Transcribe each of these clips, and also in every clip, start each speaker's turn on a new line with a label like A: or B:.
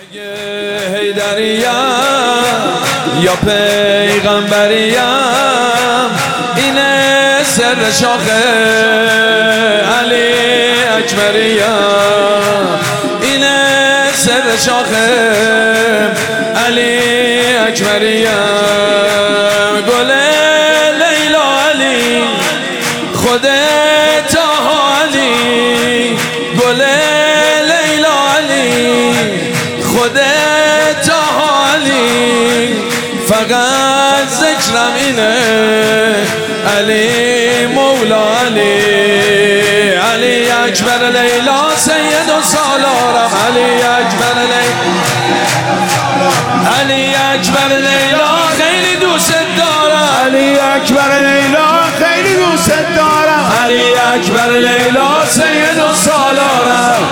A: اگه حیدریم یا پیغمبریم، اینه سر شاخ علی اکبریم، اینه سر شاخ علی اکبریم. گل لیلا علی، خودت علی، گل لیلا علی، خودت علی، فقط ذکرم اینه علی مولا علی، علی اکبر لیلا سید و سالارم، علی اکبر لیلا، علی اکبر لیلا خیلی دوست دارم،
B: علی اکبر لیلا خیلی دوست دارم،
A: علی اکبر لیلا سید و سالارم،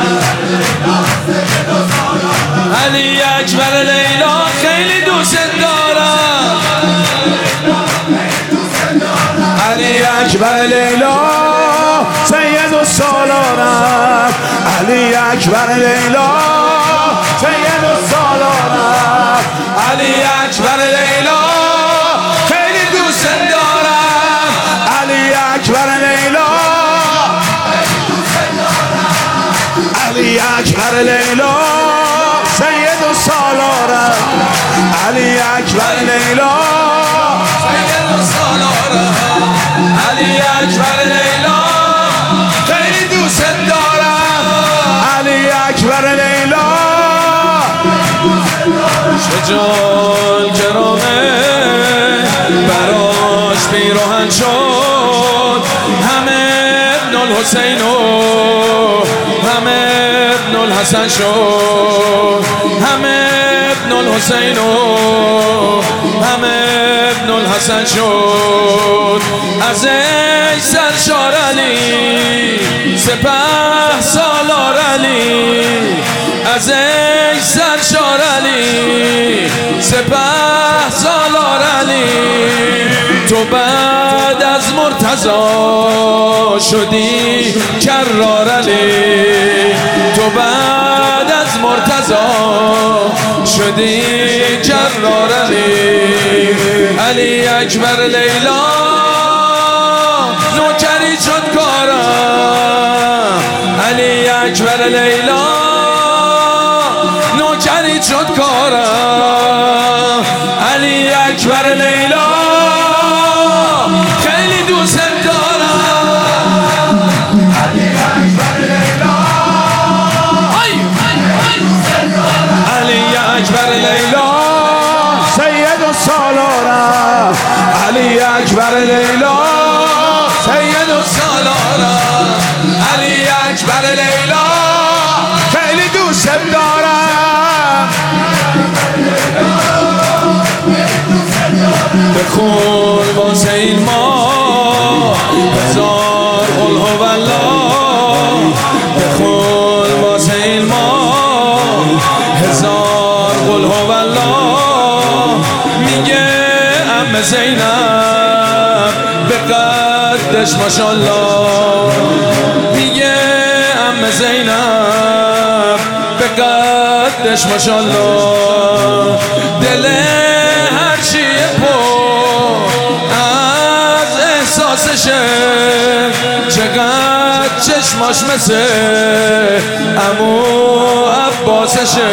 A: علی اکبر لیلا خیلی دوست دارم،
B: علی اکبر لیلا سید و سالارم، علی اکبر لیلا سید و سالارم،
A: علی اکبر لیلا خیلی دوست دارم،
B: علی اکبر لیلا، علی اکبر لیلا سید و سالارم، علی اکبر لیلا
A: سید و سالارم، علی اکبر لیلا خیلی دوست دارم،
B: علی اکبر لیلا
A: شجاع کرامه براش پیراهن شد، همه ابن الحسین و همه ابن الحسن شد، همه ابن الحسین و همه ابن الحسن شد. از ای سرشار علی سپه سالار علی، از ای سرشار علی سپه سالار علی، تو بعد از مرتضی شدی کرار علی، تو بعد از مرتضی شدی کرار علی، علی اکبر لیلا نوکری شد کارم، علی اکبر لیلا نوکری شد کارم، علی اکبر لیلا خیلی دوست دارم،
B: علی اکبر لیلا
A: علی اکبر لیلا
B: سید و سالارم، علی اکبر لیلا
A: سید و سالارم، علی اکبر لیلا
B: خیلی دوست دارم،
A: بخون واسه این ما هزار قل هو الله، بخون واسه این ما هزار قل هو الله، میگه عمه زینب به قدش ماشاءالله، میگه عمه زینب به قدش ماشاءالله، دل هر چیه پر از احساسشه، چقدر چشماش مثل عمو عباسشه،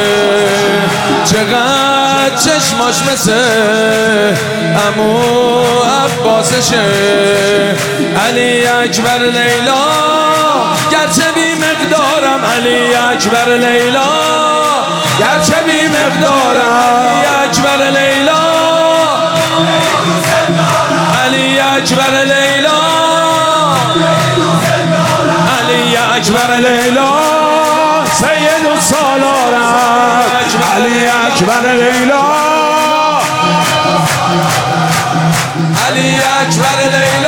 A: چقدر چشماش مثل عمو عباسشه، علی اکبر لیلا گرچه بی مقدارم، علی اکبر لیلا گرچه بی مقدارم، علی اکبر لیلا، علی اکبر لیلا، علی اکبر
B: لیلا سید و سالارم، علی اکبر لیلا،
A: علی اکبر لیلا